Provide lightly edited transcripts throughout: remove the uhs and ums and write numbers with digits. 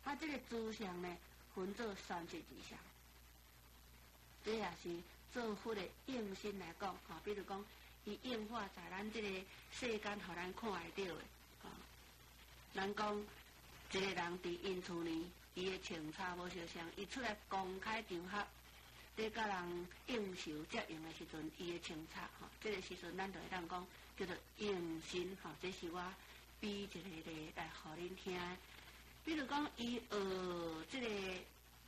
这个诸相呢，分做32相。这也是做佛的用心来讲，比如讲，伊应化在咱这个世间，互咱看会到的，咱讲一个人伫因厝呢，伊的穿插无相像，伊出来公开场合，咧甲人应酬接应的时阵，伊的穿插，这个时阵咱就会当讲叫做用心，这是我比一个来互恁听。比如讲，伊学这个。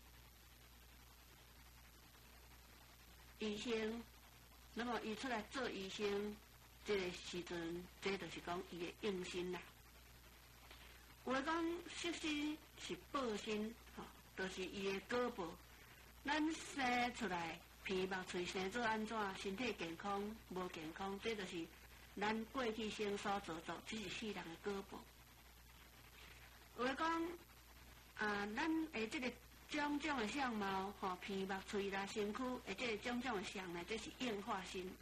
医生，那么伊出来做医生，这个时阵，这就是讲伊的用心啦。有诶讲色心是报心，就是伊的果报。咱生出来鼻目喙生做安怎，身体健康无健康，这就是咱过去生所做，这是世人的果报。有诶讲咱诶这个。种种的相貌，鼻目喙啦、身躯，这个种种的相呢，这是应化心。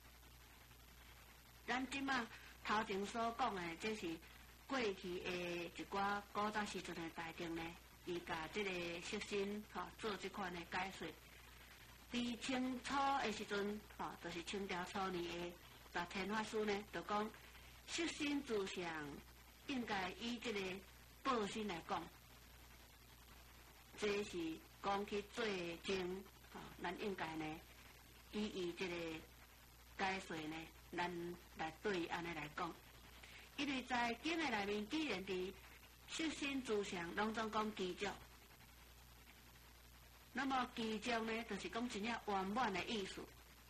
咱即马头前所讲的，这是过去的一寡古早时阵的大众呢，伊甲这个色心，做这款的解说。伫清初的时阵，就是清朝初年的大天法师呢，就讲色心诸相应该以这个报心来讲。这是讲去最精，咱应该呢，以这个解说呢，咱来对安尼来讲。因为在经的内面，既然伫色心诸相拢总讲具足，那么具足呢，就是讲真正圆满的意思，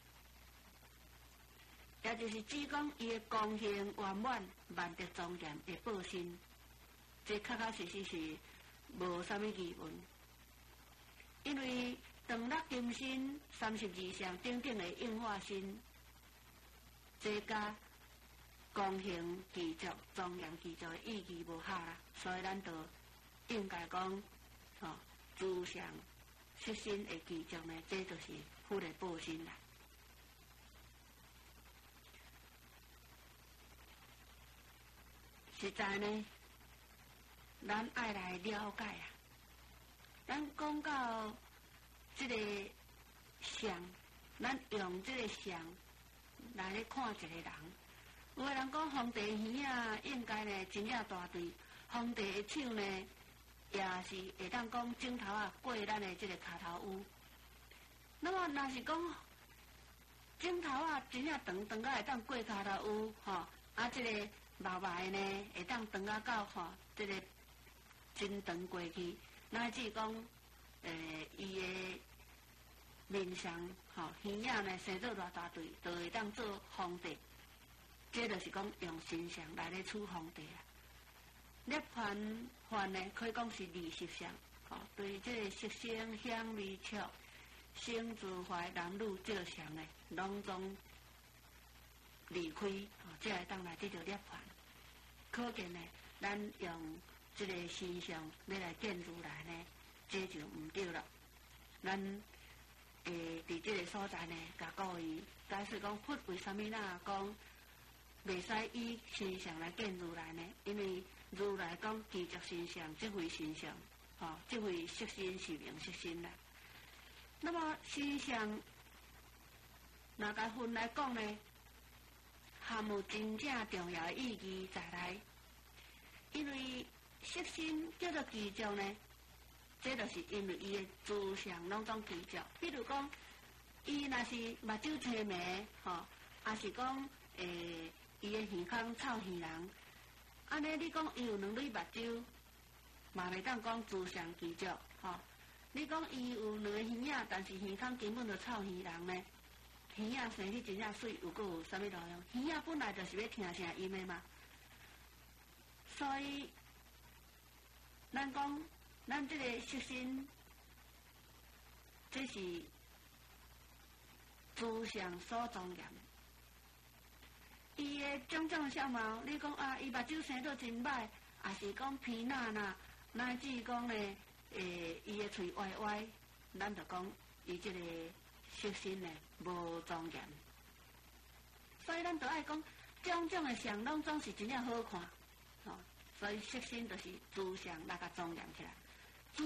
也就是指讲伊的功行圆满、万德庄严的报心，这确确实实是无啥物疑问。因为长乐金身、32相等等的应化心，这甲功行具足、庄严具足的意义无合啦，所以咱就应该讲，诸相色心的具足呢，这就是佛的报心啦。实在呢，咱爱来了解啊。咱讲到这个相，咱用这个相来咧看一个人。有个人讲皇帝耳啊，应该呢真正大对；皇帝的手呢，也是会当讲镜头啊过咱的这个骹头乌。那么若是讲镜头啊真正长长啊会当过骹头乌，这个毛白呢会当长啊到这个真长过去。乃至讲，伊的面上，耳仔呢生做偌大对，就会当做皇帝。这就是讲用形象来咧处皇帝啊。涅槃幻呢，可以讲是20相，对这个色声香味触、生住怀男女这相呢，拢总离开，这会当来得到涅槃。可见呢，咱用这个形象要来见如来呢，这就唔对了。咱伫这个所在呢，甲各位解释讲，佛为什么那讲袂使以形象来见如来呢？因为如来讲具足形象，这回形象，这回色心是名色心啦。那么形象，哪甲分来讲呢？含有真正重要的意义在内，因为色心叫做具足呢，这就是因为伊的诸相拢总具足。比如讲，伊若是目睭青眉，也是讲伊的耳孔臭耳人，安尼你讲伊有两对目睭，嘛袂当讲诸相具足，你讲伊有两个耳仔，但是耳孔根本就臭耳人呢？耳仔生起真正水，有有啥物路用？耳仔本来就是要听声音的嘛，所以。咱讲，咱这个色心，这是诸相所庄严。伊的种种相貌，你讲啊，伊目睭生得真歹，也是讲鼻呐呐，乃至讲呢，伊的喙歪歪，咱就讲伊这个色心呢无庄严。所以咱就爱讲，种种的相拢总是真正好看，所以色心就是诸相来甲庄严起来。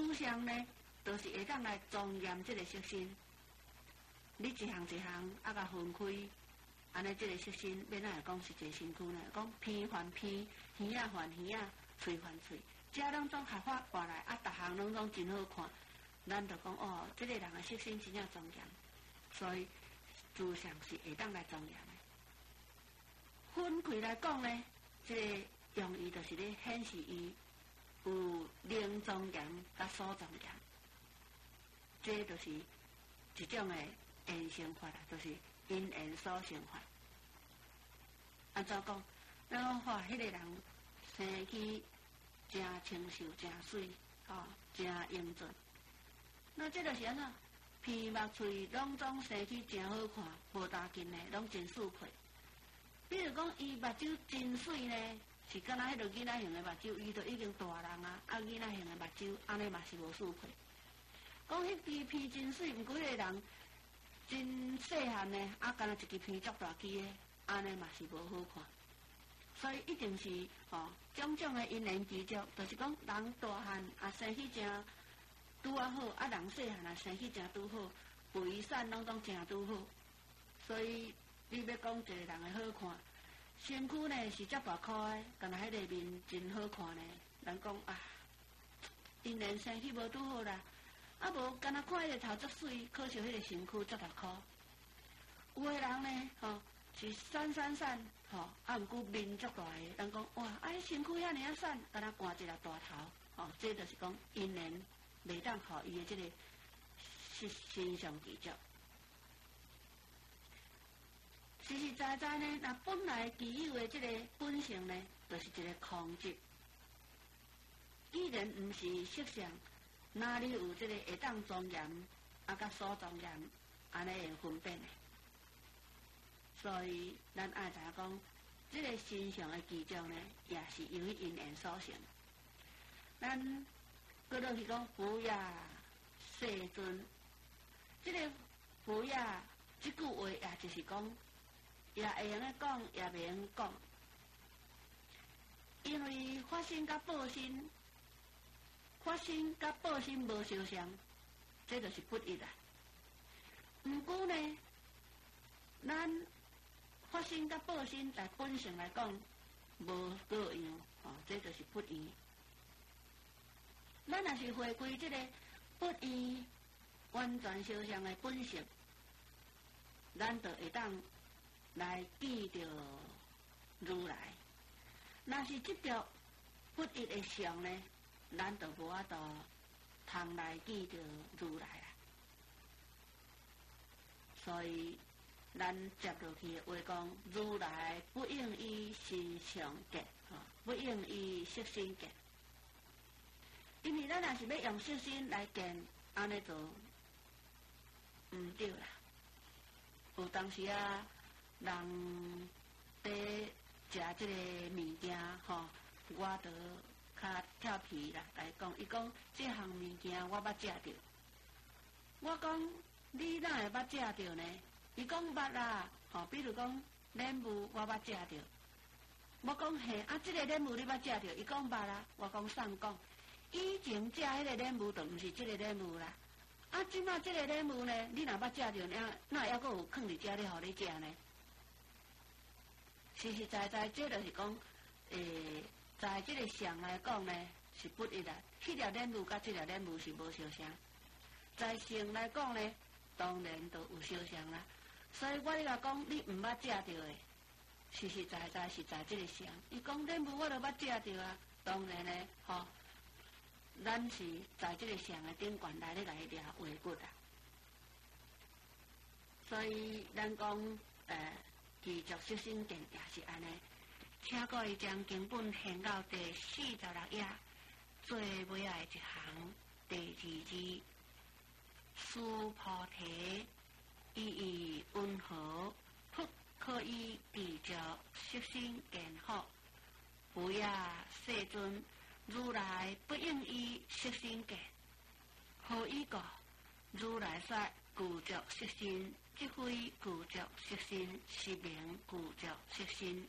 主上呢，就是会当来庄严这个色身。你一项一项啊，甲分开，安尼这个色身，要哪会讲是一个身躯呢？讲鼻还鼻，耳仔还耳仔，喙还喙，这拢总合法挂来，啊，逐项拢真好看。咱就讲哦，这个人的色身真正庄严，所以主上是会当来庄严的。分开来讲呢，这个用意就是咧显示伊有灵庄严甲所庄严，这就是一种的缘成法啦，就是因缘所成法。安怎讲？咱讲哇，迄个人生起真清秀、真水，真英俊。那这就是安怎？鼻目喙拢总生起真好看，无大紧的，拢真舒配。比如讲，伊目睭真水呢，是敢若迄个囡仔型的目睭，伊就已经大人啊，啊囡仔型的目睭，安尼嘛是无舒配。讲迄支鼻真水，毋过迄个人真细汉呢，啊敢若一支鼻足大支的，安尼嘛是无好看。所以一定是种种的因缘具足，就是讲人大汉啊生起真拄啊好，啊人细汉啊生起真拄好，肥瘦拢总真拄好。所以你要讲一个人的好看，身躯呢是遮大块的，敢若迄个面真好看呢。人讲啊，因缘生起无拄好啦，啊无敢若看迄个头足水，可惜迄个身躯足大块。有的人呢，是瘦，啊毋过面足大个，人讲哇，啊伊身躯遐尔啊瘦，敢若换一个大头，这就是讲因缘袂当互伊的这个身上具足。实实在在呢，那本来具有的这个本性呢，就是一个空寂。既然毋是色相，哪里有这个会当庄严啊，甲所庄严安尼的分辨呢？所以咱爱知影讲，这个身上的具足呢，也是由于因缘所成。咱搁落去讲佛也世尊，这个佛也这句话也就是讲，也会用咧讲，也袂用讲，因为法身甲报身，法身甲报身无相像，这就是不一啦。毋过呢，咱法身甲报身在本性来讲无各样，这就是不一。咱若是回归这个不一完全相像的本性，咱就会当来记着如来。若是这条不一的相呢，咱就无法度通来记着如来啦。所以咱接落去的话讲，如来不应以身相见，不应以色身见。因为咱若是要用色身来见，安尼就毋对啦。有当时啊，人伫食即个物件，我就较跳皮啦来讲，伊讲这项物件我捌食着，我讲你哪会捌食着呢？伊讲捌啦，比如讲莲雾我捌食着，我讲嘿，啊，这个莲雾你捌食着？伊讲捌啦，我讲送讲，以前食迄个莲雾就毋是这个莲雾啦，啊，即马这个莲雾呢，你若捌食着，哪还阁有放伫遮咧，互你食呢？实实在在，这就是讲，在这个相来讲呢，是不一啦。迄条莲雾甲这条莲雾是无相像，在性来讲呢，当然就有相像啦。所以我咧甲讲，你毋捌食着的，实实在在是在这个相。伊讲莲雾我都捌食着啊，当然呢，咱是在这个相的顶悬来咧甲伊抓话骨啊。所以咱讲，具足色身见也是安尼。请各位将经本献到第46页，最尾仔一行第2字：殊菩提，意义温和，不可以具足色身见好。不也世尊，如来不应以色身见，何以故？如来说具足色身，即非具足色身，是名具足色身。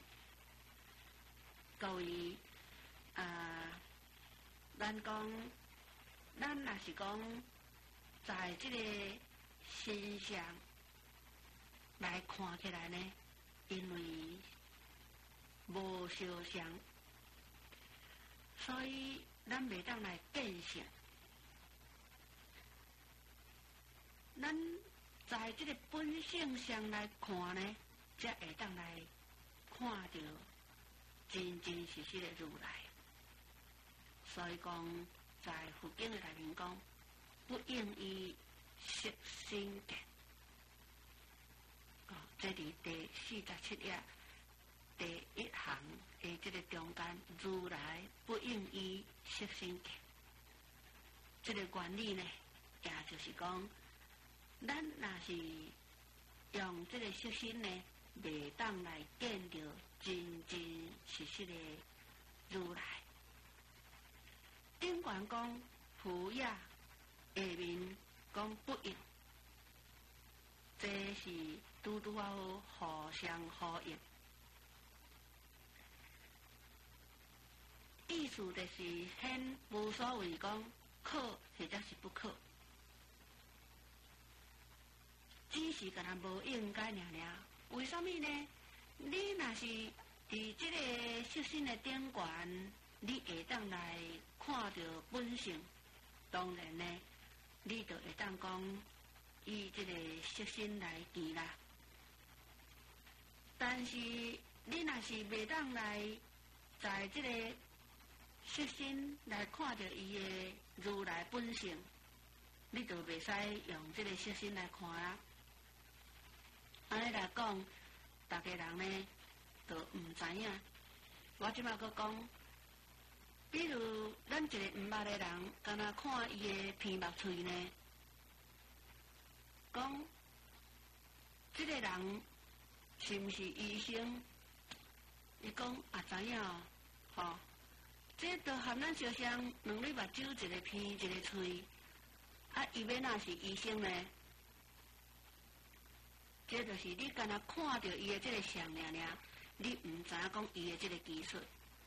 各位咱讲咱若是讲在即个身上来看起来呢，因为无相像，所以咱袂当来见性。咱在即个本性上来看呢，才会当来看到真真实实的如来。所以讲，在佛经的内面讲，不应以色身见。这里第47页第1行的这个中间，如来不应以色身见。这个原理呢，也就是讲，咱若是用这个色身呢，袂当来见到真真实实的如来。顶悬讲佛也，下面讲不应，这是拄拄好互相呼应。意思就是显无所谓讲可或者是不可，只是敢若无应该尔尔。为什么呢？你若是伫即个色身的顶悬，你会当来看到本性，当然呢，你就会当讲以即个色身来见啦。但是你若是袂当来在即个色身来看到伊的如来本性，你就袂使用即个色身来看啦。安尼来讲，大家人呢都毋知影。我即摆佫讲，比如咱一个毋捌的人，敢若看伊的鼻目喙呢，讲即个人是毋是医生？伊讲也知影哦，吼，这都含咱相像两粒目睭，一个鼻，一个喙，啊，伊要若是医生呢？这就是你敢若看到伊的这个相尔尔，你毋知影讲伊的这个技术。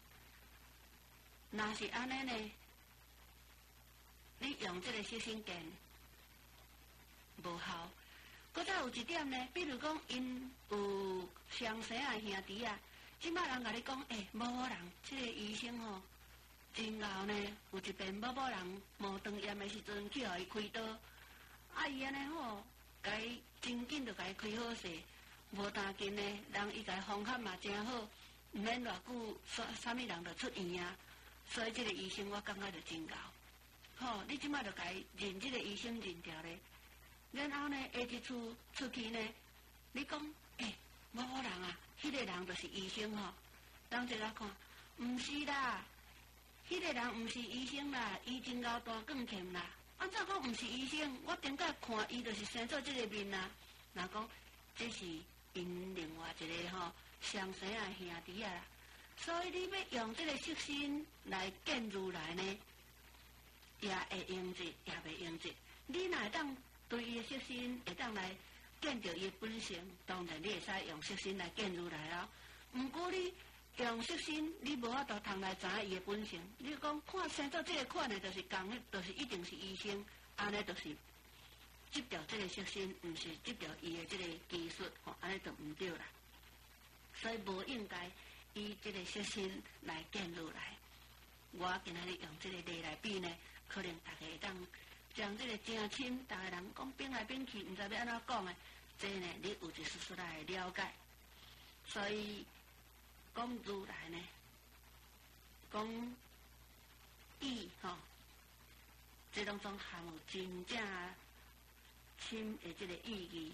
若是安尼呢，你用这个色身见无效。搁再有一点呢，比如讲因有相生啊兄弟啊，即摆人甲你讲，某某人这个医生吼，真后呢，有一遍某某人无肠炎的时阵去互伊开刀，啊伊安尼吼，甲伊真紧就甲伊开好势，无当紧呢，人伊甲伊方法嘛真好，毋免偌久，啥物人就出院啊。所以这个医生我感觉就真厚，吼，你即摆就甲伊认这个医生认掉咧，然后呢，下一次出去呢，你讲，某某人啊，迄个人就是医生吼，人一来看，毋是啦，迄个人毋是医生啦，伊真厚大光欠啦，安怎讲毋是医生？我顶下看伊就是生做这个面啦，若讲这是因另外一个吼相生啊兄弟啊啦。所以你要用这个色身来见如来呢，也会用得，也袂用得。你若会当对伊的色身会当来见到伊的本性，当然你会使用色身来见如来咯。毋过你用色身，你无法度通来知影伊的本性。你讲看生做这个款的，就是讲的，就是一定是医生，安尼就是执着这个色身，毋是执着伊的这个技术，安尼就毋对啦。所以无应该以这个色身来见如来。我今仔日用这个例来比呢，可能大家会当将这个正深，大家人讲变来变去，毋知要安怎讲的，这呢你有一丝丝来了解。所以讲如来呢，讲意吼，这当中含有真正深的这个意义。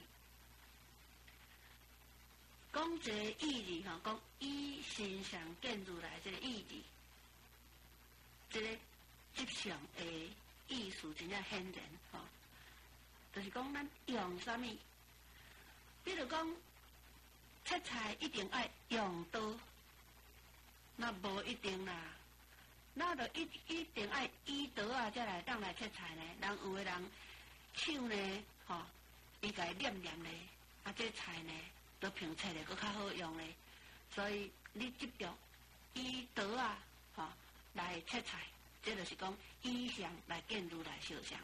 讲这个意义吼，讲以身上见如来这个意义，这个迹象的意思真正显然吼，就是讲咱用啥物，比如讲切菜一定爱用刀，那无一定啦，那就一定爱以刀啊，才来当来切菜呢。人有的人手呢，吼，伊家念念咧，啊，这菜呢。都平切的，佫较好用嘞，所以你执着以刀啊，来切菜， 这就是讲以相来见如来相相。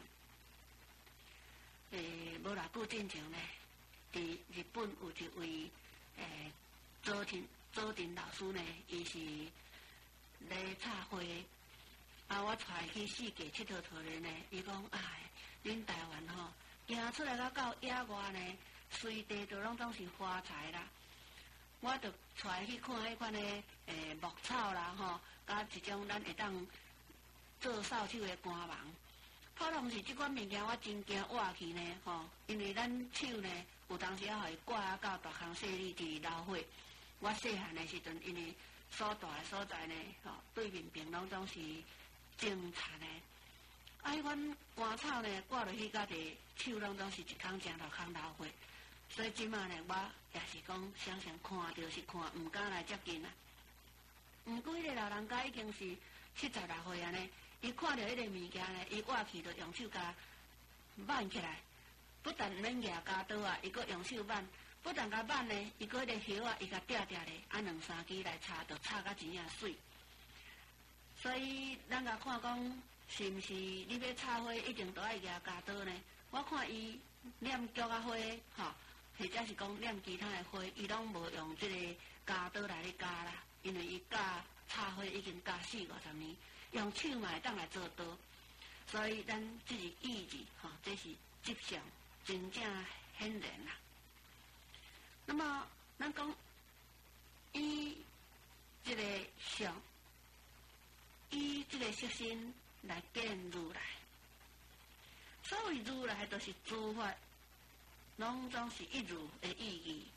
无偌久之前呢，伫日本有一位佐藤老师呢，伊是咧插花，我带去四界佚佗佗呢，伊讲恁台湾吼，行出来到野外呢，随地都总是花材啦。我着带去看迄款的木草啦吼，甲一种咱会当做扫帚的杆网。普通是即款物件，我真惊挖去呢吼，因为咱手呢有当时也互伊挂到大项细里伫流血。我细汉的时阵，因为所住的所在呢吼，对面边总是种田的。迄款杆草呢挂落去，甲伫手总是一空正头空流血。所以即马呢，我也是讲常常看着是看，毋敢来接近啊。毋过迄个老人家已经是76岁啊呢，伊看到迄个物件呢，伊挖去就用手甲挽起来，不但免举家刀啊，伊阁用手挽，不但甲挽呢，伊阁迄个叶啊，伊甲叠叠咧，2、3支来插，就插甲真正水。所以咱甲看讲，是毋是你要插花一定都爱举家刀呢？我看伊念菊啊花，吼。或者是讲念其他的花，伊拢无用即个家刀来咧夹啦，因为伊夹插花已经夹40-50年，用手嘛会当来做刀，所以咱即是意志吼，这是迹象真正显然啦。那么咱讲以即个相，以即个色身来见如来，所谓如来都是诸法。拢总是一如的意义。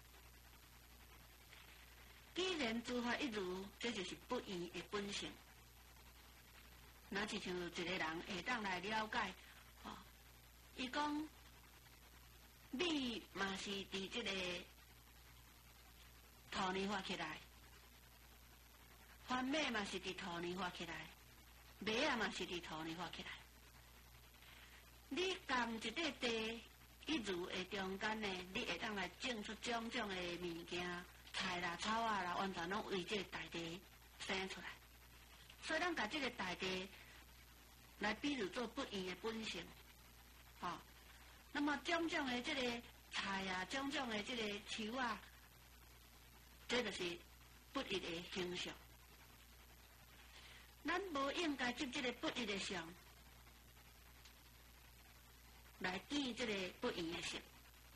既然诸法一如，这就是不异的本性。那就像一个人会当来了解，伊讲，你嘛是伫这个土里发起来，番麦嘛是伫土里发起来，麦啊嘛是伫土里发起来。你共一块地。一如的中间呢，你会当来种出种种的物件，菜啦、草啊啦，完全拢为这个大地生出来。所以咱甲这个大地来比如做不异的本性，那么种种的这个菜啊，种种的这个树啊，这就是不异的形象。咱无应该接这个不异的相。来见这个不异的性，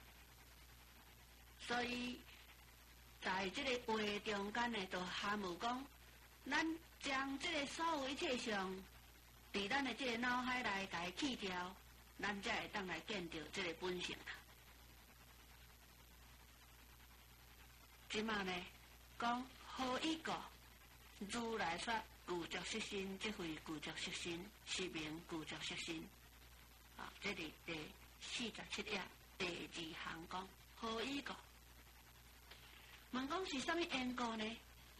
所以在这个话中间呢，就含有讲，咱将这个所有一切相，伫咱的这个脑海内甲伊去掉，咱才会当来见到这个本性啦。即马呢，讲何以故？如来说具足色身，即非具足色身，是名具足色身。这是第47页第2行讲，何以故？问讲是啥物缘故呢？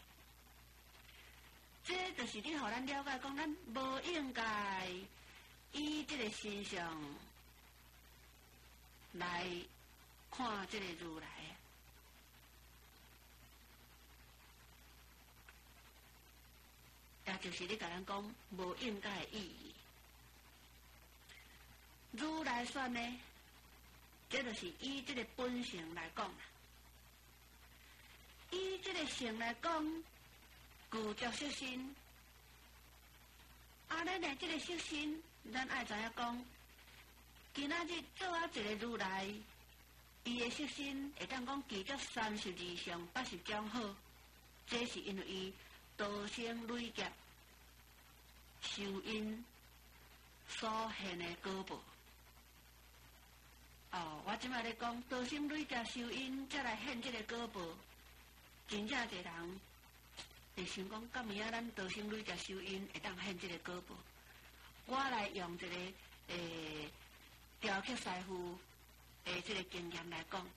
这就是你互咱了解，讲咱无应该以这个身相来看这个如来，也就是你甲咱讲无应该的意义。如来说呢，这就是以这个本性来讲啦。以这个性来讲，具足色身。咱的这个色身，咱爱知影讲，今仔日做一个如来，伊的色身会当讲具足32相80种好，这是因为伊道生累劫受因所现的果报。我即摆咧讲，道生累劫受因，才来现这个果报。真正一个人会想讲，干物啊？咱道生累劫受因，会当现这个果报。我来用一个雕刻师傅的这个经验来讲，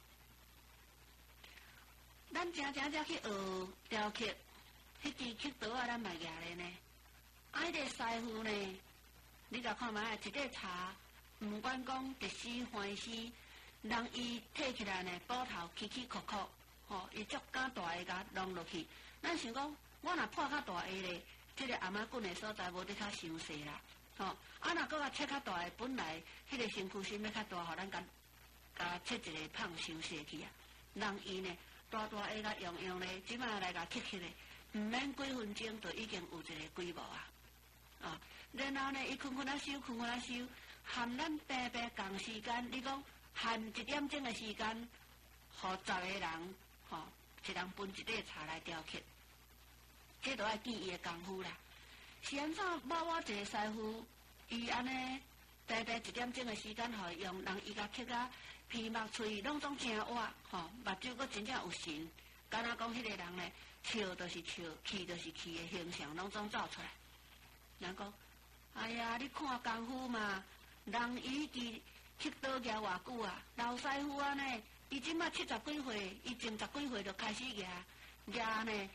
咱常去学雕刻，迄支刻刀啊，咱嘛举咧呢。迄个师傅呢，你甲看卖一块茶。毋管讲特死欢喜，人伊摕起来呢，布头起起扣扣，伊足敢大个甲弄落去。咱想讲，我若破较大个咧， 即个阿妈滚的所在无得较伤细啦，吼。啊，若搁甲切较大诶，本来迄个身躯心要较大，互咱甲切一个胖伤细去啊。人伊呢大下甲用用咧，即马来甲切切咧，毋免几分钟就已经有一个规模啊。啊，然后呢，伊困困啊收，困困啊收，含咱平平共时间，你讲含1点钟的时间，互10个人，吼，一人分一块茶来雕刻，这都要见伊的功夫啦。是安怎？我一个师傅，伊安尼平平1点钟的时间，互用，人伊甲刻啊，鼻目喙拢总正活，吼，目睭阁真正有神。敢若讲迄个人呢，笑就是笑，气就是气的形象，拢总走出来。人讲，哎呀，你看功夫嘛，人伊刻刀举偌久啊？老师傅啊呢，伊即马70几岁，伊前10几岁就开始举呢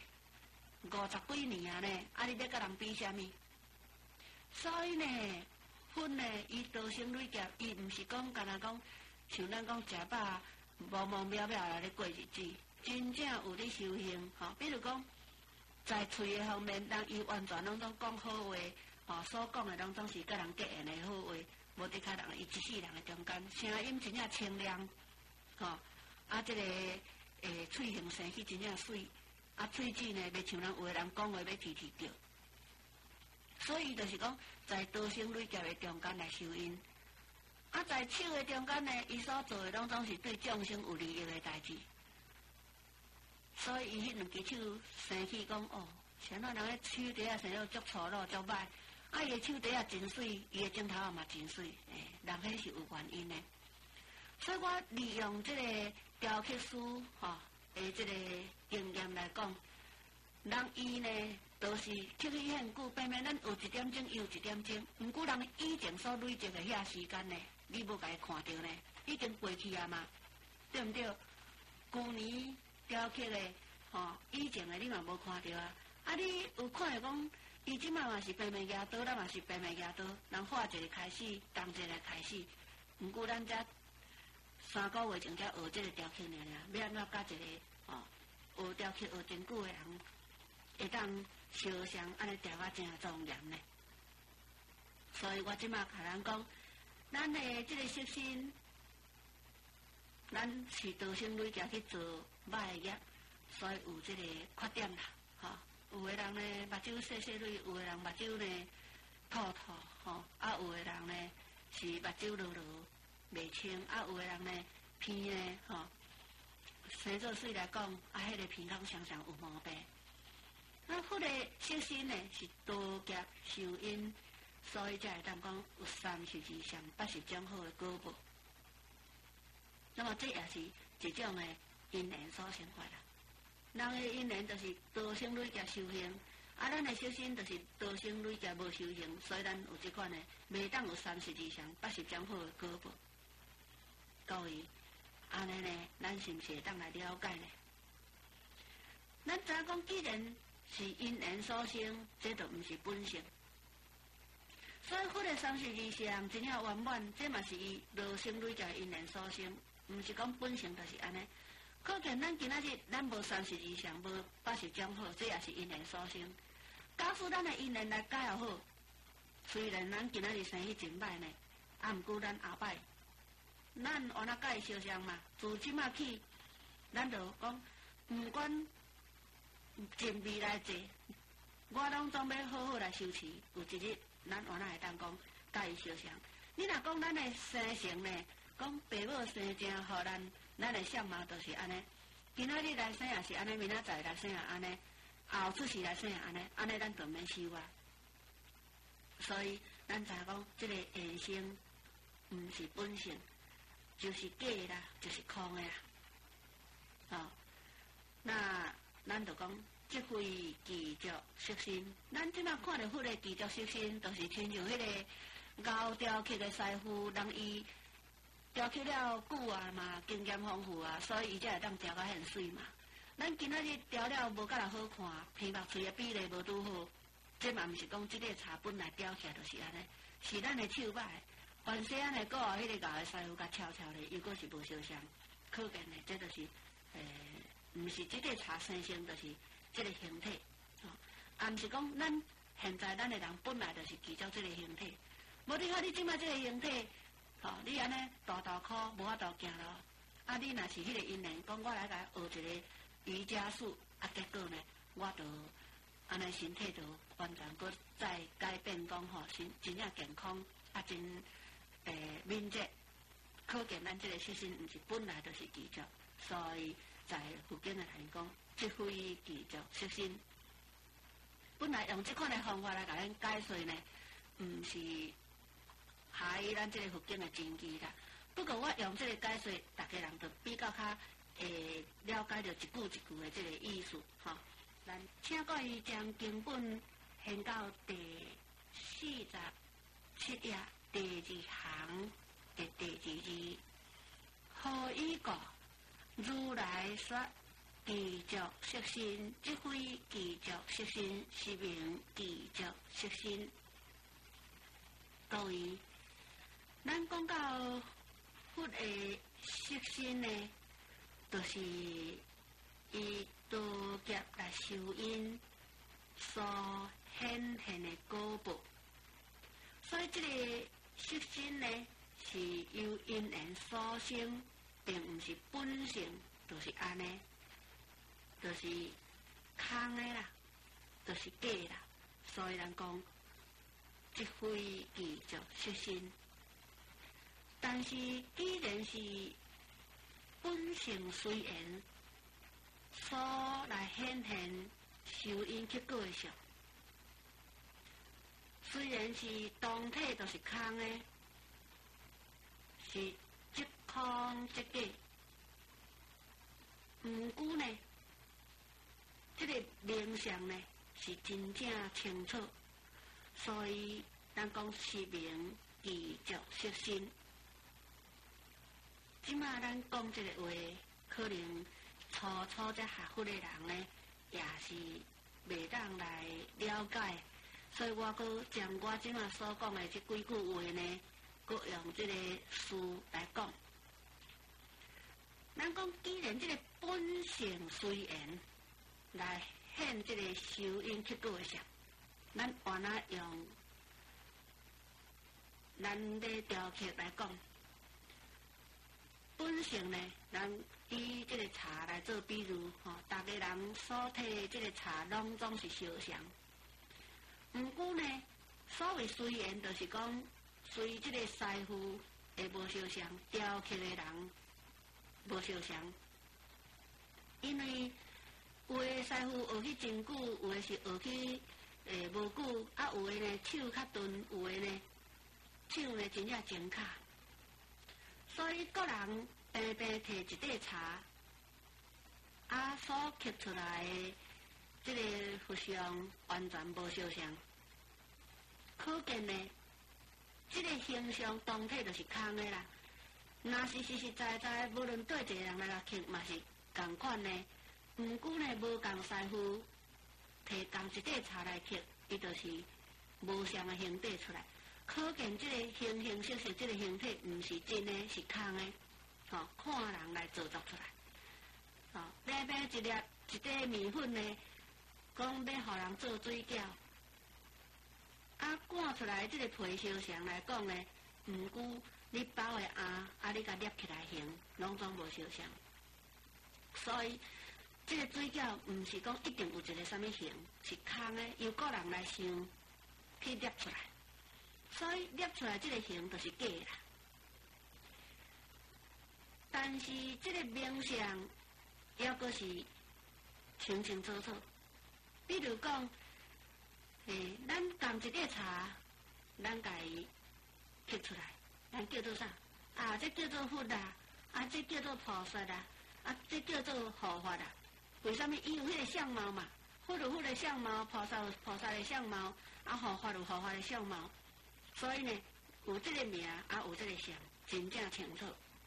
50几年啊呢，啊你要甲人比啥物？所以呢，分呢，伊道生累劫，伊毋是讲干那讲，像咱讲食饱无无渺渺来咧过日子，真正有咧修行吼。比如讲，在喙的方面，人伊完全拢总讲好话，吼，所讲的拢总是甲人结缘的好话，无得较人伊一世人的中间，声音真正清亮，吼，啊，即个喙形生起真正水，啊，喙齿呢袂像人有的人讲话要啼啼叫，所以就是讲在道生累劫的中间来修因，啊，在手的中间呢，伊所做的拢总是对众生有利益的代志。所以伊迄两只手生起讲哦，像咱人迄手底啊生了足粗鲁足歹，啊伊的手底啊真水，伊的镜头啊嘛真水，人迄是有原因的。所以我利用这个雕刻师吼的这个经验来讲，人伊呢都是刻意很久，偏偏咱有1点钟又1点钟，毋过人以前所累积的遐时间呢，你无甲伊看到呢，已经过去啊嘛，对毋对？旧年雕刻的，吼，以前的你嘛无看到啊。啊，你有看到讲，伊即摆嘛是平平举刀，咱嘛是平平举刀，人画一个开始，动一个开始。毋过咱才3个月前才学这个雕刻尔，要安怎甲一个吼学雕刻学真久的人，会当相相安尼雕啊真庄严呢。所以我即摆甲人讲，咱的这个色身，咱是道生累劫去做歹的业，所以有这个缺点啦，吼。有的人呢目睭细细蕊，有的人目睭呢凸凸，吼，啊有的人呢是目睭落落袂清，啊有的人呢鼻呢，吼，生做水来讲，啊迄个鼻孔常常有毛病。啊，迄个色身呢是道劫受因，所以才会当讲有32相80种好的果报。那么这也是一种的因缘所生法啦。人的因缘就是道生累劫修行，啊，咱的色身就是道生累劫无修行，所以咱有这款的袂当有32相80种好的果报。各位，安尼呢，咱是毋是会当来了解呢？咱知影讲，既然是因缘所生，这就毋是本性。所以，迄个32相真正圆满，这嘛是伊道生累劫因缘所生。毋是讲本性就是安尼，可见咱今仔日咱无32相，无80种好，这也是因缘所生。假使咱的因缘来改又好，虽然咱今仔日生意真歹呢，啊，毋过咱后摆，咱安怎改烧香嘛？自即马起，咱就讲，毋管前未来者，我拢总要好好来修持。有一日，咱安怎会当讲改烧香？你若讲咱的生成呢？讲爸母生正，互咱的相貌就是安尼。今仔日来生也是安尼，明仔载来生也安尼，后出世来生也安尼，安尼咱就免修啊。所以咱知影讲，这个现生毋是本性，就是假啦，就是空的啦。哦，那咱就讲，即非具足色身。咱即马看到迄个具足色身，就是亲像迄个熬雕刻的师傅，人伊。雕刻了久啊嘛，经验丰富啊，所以伊才会当雕甲很水嘛。咱今仔日雕了无甲人好看，鼻目喙的比例无拄好，这嘛毋是讲即个茶本来雕起来就是安尼，是咱的手歹。原细安尼个迄个咬的师傅甲悄悄的，又阁是无烧香，可见呢，这就是毋是即个茶生成，就是即个形体。啊，毋是讲咱现在咱的人本来就是记住这个形体，无你看你即摆这个形体，你安尼大箍无法度行路，你若是迄个因缘，讲我来甲学一个瑜伽术，结果呢，我就安尼身体就完全搁再改变，讲真正健康，真敏捷。可见咱这个色身，毋是本来就是记住，所以在佛经的来讲，即非记住色身。本来用这款的方法来甲咱解说呢，毋是下于咱这个佛经的真义啦。不过我用这个解说，大家人就比较较了解到一句一句的这个意思，咱请各位将经本献到第47页第2行的第2字，何以故？如来说。记住色身，即非记住色身，是名记住色身。各位，咱讲到佛的色身呢，就是伊道业来受因所显现的果报。所以，这个色身呢，是由因缘所生，并毋是本性，就是安尼。就是空的啦，就是假啦，所以人讲即非记住色身。但是既然是本性随缘所来显现受因结果的相，虽然是当体都是空的，是即空即假，毋过呢。这个名相呢是真正清楚，所以咱讲是名记住色身。即马咱讲这个话，可能初才学佛的人呢，也是袂当来了解，所以我阁将我即马所讲的这几句话呢，阁用这个词来讲。咱讲既然这个本性随缘。来显这个受因结果的相，咱换来用咱的条件来讲，本性呢，咱以这个茶来做比喻，大家人所摕这个茶拢总是相像。毋过呢，所谓随缘，就是讲随这个师傅会无相像，雕刻的人无相像，因为。有的师傅学去真久，有的是学去无久，有的呢手较钝，有的呢手呢真正真卡。所以个人平摕一块茶，所刻出来的这个佛像完全无相像，可见呢，这个形象当体就是空的啦。若是实实在在，无论对一个人来甲刻，嘛是同款呢。毋过呢，无共师傅摕共一块茶来刻，伊就是无相的形体出来。可见这个形色色，这个形体毋是真的，是空的。看人来造作出来。买一块面粉呢，讲要互人做水饺，赶出来这个皮相像来讲呢，毋过你包的你甲捏起来形，拢总无相像。所以。这个水饺毋是讲一定有一个什么形，是空的，由个人来想去捏出来，所以捏出来这个形就是假啦。但是这个名相也阁是清清楚楚。比如讲，咱共一块茶，咱家己刻出来，咱叫做啥？这叫做佛啦，这叫做菩萨啦，这叫做护法啦。为什么伊有迄个相貌嘛？佛有佛的相貌，菩萨有菩萨的相貌，护法有护法的相貌，所以呢，有这个名，有这个相，真正清楚。